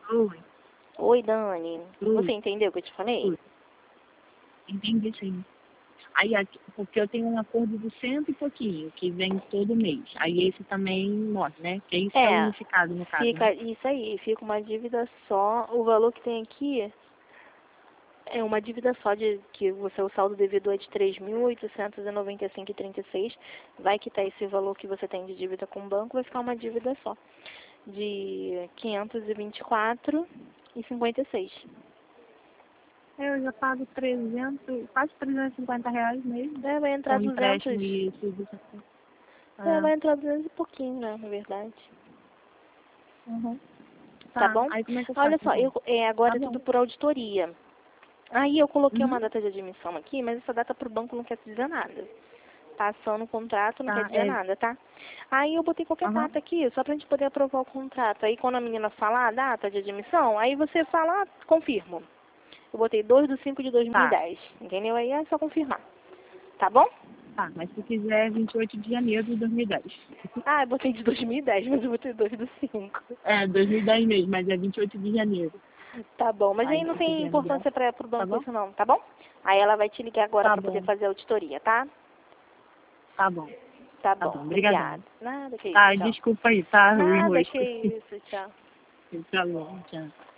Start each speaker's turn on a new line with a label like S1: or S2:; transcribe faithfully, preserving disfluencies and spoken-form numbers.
S1: Oi.
S2: Oi, Dani.
S1: Oi.
S2: Você entendeu o que eu te falei?
S1: Oi. Entendi, sim. Aí, aqui, porque eu tenho um acordo de cento e pouquinho, que vem todo mês. Aí esse também morre, né? Que é isso que é
S2: É,
S1: unificado, no caso,
S2: fica
S1: né?
S2: isso aí, fica uma dívida só. O valor que tem aqui é uma dívida só de que o seu saldo devedor é de três mil oitocentos e noventa e cinco vírgula trinta e seis. Vai quitar esse valor que você tem de dívida com o banco, vai ficar uma dívida só de quinhentos e vinte e quatro vírgula cinquenta e seis.
S1: Eu já pago trezentos, quase trezentos e cinquenta reais mesmo,
S2: É, vai
S1: com
S2: entrar duzentos.
S1: empréstimo e tudo.
S2: É,
S1: Ah,
S2: vai entrar duzentos e pouquinho, né, na verdade.
S1: uhum.
S2: Tá
S1: Tá,
S2: bom?
S1: aí como é que eu
S2: Olha
S1: faço,
S2: só,
S1: então?
S2: eu, é,
S1: Tá
S2: agora é tudo
S1: bom.
S2: por auditoria. Aí eu coloquei
S1: Uhum.
S2: uma data de admissão aqui, mas essa data para o banco não quer dizer nada. Passando o contrato não quer
S1: Tá,
S2: dizer
S1: é,
S2: nada, tá? Aí eu botei qualquer
S1: aham.
S2: data aqui, só pra gente poder aprovar o contrato. Aí quando a menina falar a data de admissão, aí você fala, ah, confirmo. Eu botei dois de cinco de dois mil e
S1: Tá,
S2: dez, entendeu? Aí é só confirmar. Tá bom?
S1: tá, mas se quiser vinte e oito de janeiro de dois mil e dez.
S2: Ah, eu botei de dois mil e dez, mas eu botei dois do cinco.
S1: É, dois mil e dez mesmo, mas é vinte e oito de janeiro.
S2: Tá bom, mas aí
S1: Aí
S2: não
S1: se
S2: tem
S1: quiser mudar,
S2: importância para o
S1: tá
S2: banco
S1: bom?
S2: isso não, tá bom? Aí ela vai te ligar agora
S1: Tá
S2: para poder
S1: bom,
S2: fazer a auditoria, tá?
S1: tá bom,
S2: Tá
S1: tá
S2: bom,
S1: bom,
S2: obrigada.
S1: obrigadão.
S2: Nada, que isso,
S1: Tá,
S2: tchau.
S1: desculpa aí, tá? O
S2: Nada,
S1: enrosco.
S2: que isso, tchau.
S1: Tá bom, tchau.